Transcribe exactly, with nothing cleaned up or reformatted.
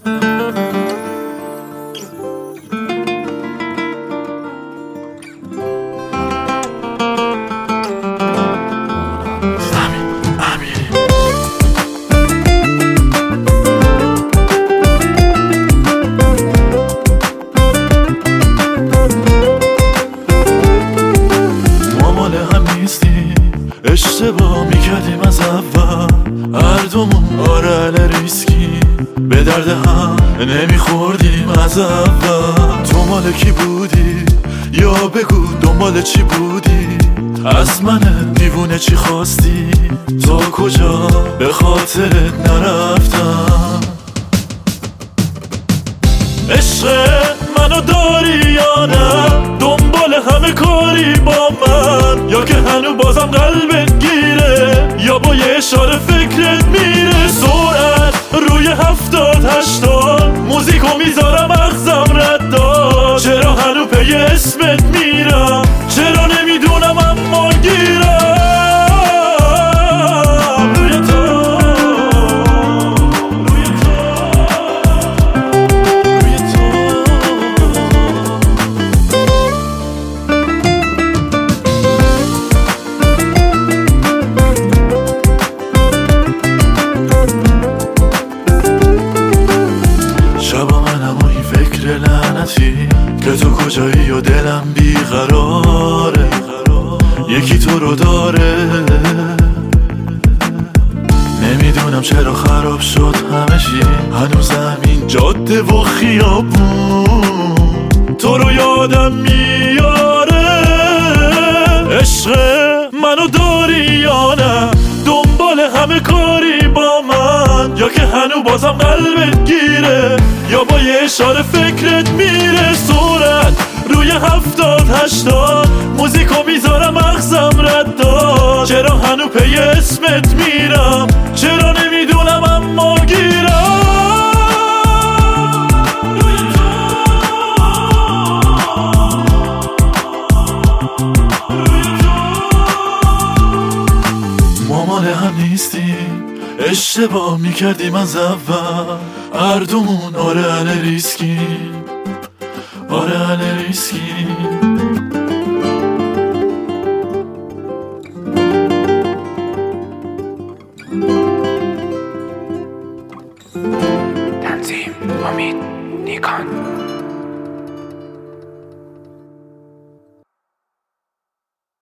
اشتباه میکردیم از اول هر دومون آره ریسکی به درد هم نمیخوردیم از اول. تو مال کی بودی یا بگو دنبال چی بودی؟ از من دیوونه چی خواستی؟ تا کجا به خاطرت نرفتم؟ عشق منو داری یا نه؟ دنبال همه کاری با من یا که هنو بازم قلبت گیره یا با یه اشاره فکرت میره؟ سرعت روی هفتاد هشتاد موزیکو میذارم مغزم رد داد. چرا هنو پی اسمت میرم؟ چرا نمیدونم اما گیرم روی تو روی تو روی تو. شبا منم و این فکر لعنتی که تو کجایی و دلم بیقراره، یکی تو رو داره. نمیدونم چرا خراب شد همه چی، هنوز همین جاده و خیابون تو رو یادم میاره. عشق منو داری یا نه؟ دنبال همه کاری با من یا که هنو بازم قلبت گیره یا با یه اشاره فکرت میره؟ سرعت روی هفتاد هشتاد موزیکو میذارم مغزم رد داد. چرا هنو پی اسمت میرم؟ چرا نمیدونم اما گیرم روی تو روی تو. ما مال هم نیستیم، اشتباه میکردیم از اول هر دومون آره ریسکی آره ریسکی.